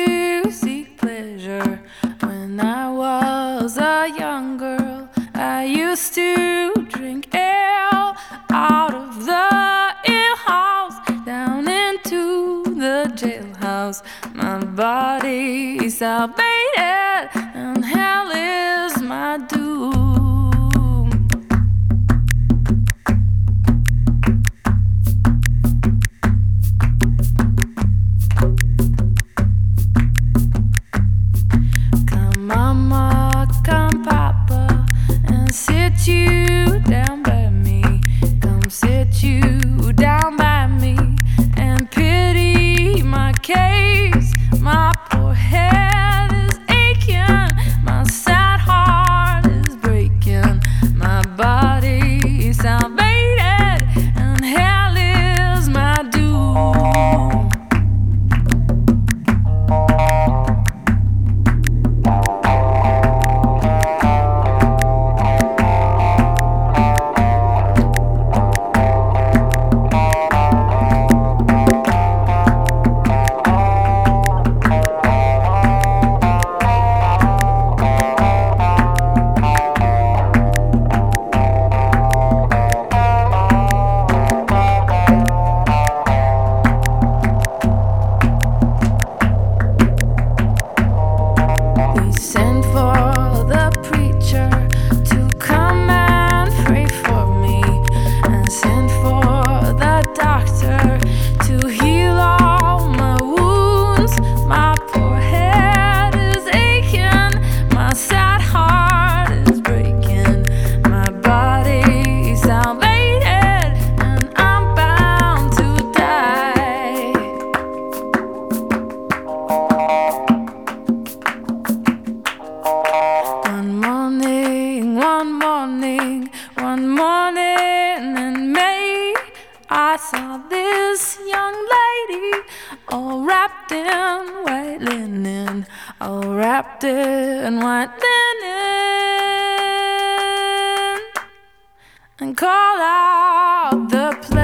to seek pleasure. When I was a young girl, I used to drink ale out of the alehouse down into the jailhouse. My body's salvated and hell is my doom. Come mama, come papa, and sit you down by me. Come sit you down by me and pity my case. My poor head is aching, my sad heart is breaking. My body is salvated and hell is my doom. We sent for the preacher to come and pray for me, and sent for the doctor to heal all my wounds. My poor head is aching, my sad heart is breaking. My body is salvated and I'm bound to die. One morning in May, I saw this young lady all wrapped in white linen, all wrapped in white linen, and call out the place.